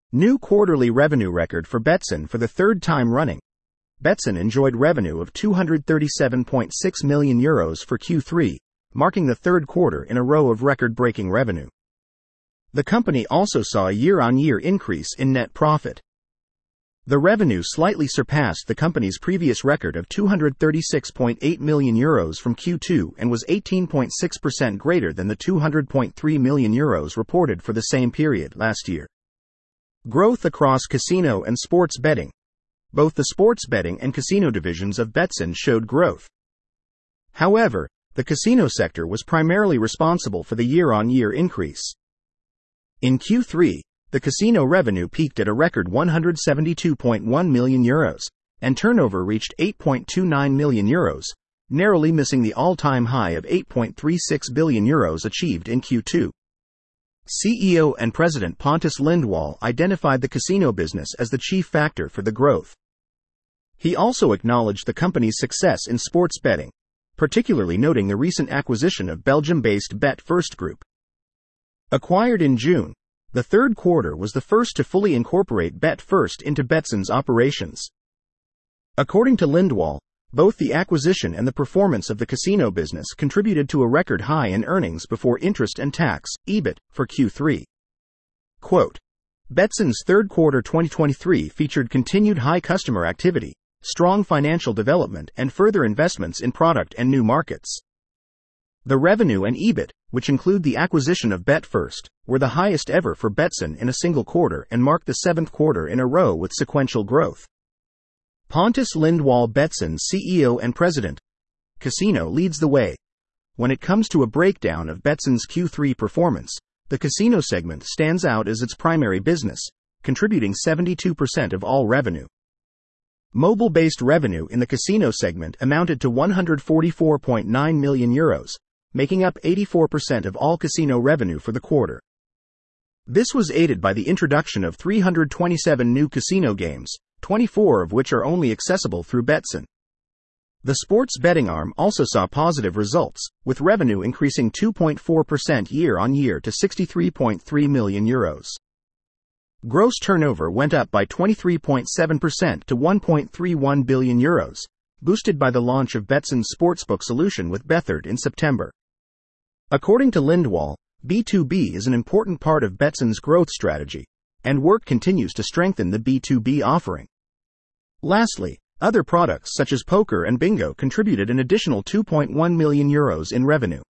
New quarterly revenue record for Betsson for the third time running. Betsson enjoyed revenue of €237.6 million for Q3, marking the third quarter in a row of record-breaking revenue. The company also saw a year-on-year increase in net profit. The revenue slightly surpassed the company's previous record of €236.8 million from Q2 and was 18.6% greater than the €200.3 million reported for the same period last year. Growth across casino and sports betting. Both the sports betting and casino divisions of Betsson showed growth. However, the casino sector was primarily responsible for the year-on-year increase. In Q3, the casino revenue peaked at a record €172.1 million, and turnover reached €8.29 million, narrowly missing the all-time high of €8.36 billion achieved in Q2. CEO and President Pontus Lindwall identified the casino business as the chief factor for the growth. He also acknowledged the company's success in sports betting, particularly noting the recent acquisition of Belgium-based Bet1st Group. Acquired in June, the third quarter was the first to fully incorporate Bet1st into Betsson's operations. According to Lindwall, both the acquisition and the performance of the casino business contributed to a record high in earnings before interest and tax, EBIT, for Q3. Quote, Betsson's third quarter 2023 featured continued high customer activity, strong financial development, and further investments in product and new markets. The revenue and EBIT, which include the acquisition of Bet1st, were the highest ever for Betsson in a single quarter and marked the seventh quarter in a row with sequential growth. Pontus Lindwall, Betsson's CEO and President. Casino leads the way. When it comes to a breakdown of Betsson's Q3 performance, the casino segment stands out as its primary business, contributing 72% of all revenue. Mobile-based revenue in the casino segment amounted to €144.9 million, making up 84% of all casino revenue for the quarter. This was aided by the introduction of 327 new casino games, 24 of which are only accessible through Betsson. The sports betting arm also saw positive results, with revenue increasing 2.4% year-on-year to €63.3 million. Gross turnover went up by 23.7% to €1.31 billion, boosted by the launch of Betsson's sportsbook solution with Bethard in September. According to Lindwall, B2B is an important part of Betsson's growth strategy, and work continues to strengthen the B2B offering. Lastly, other products such as poker and bingo contributed an additional €2.1 million in revenue.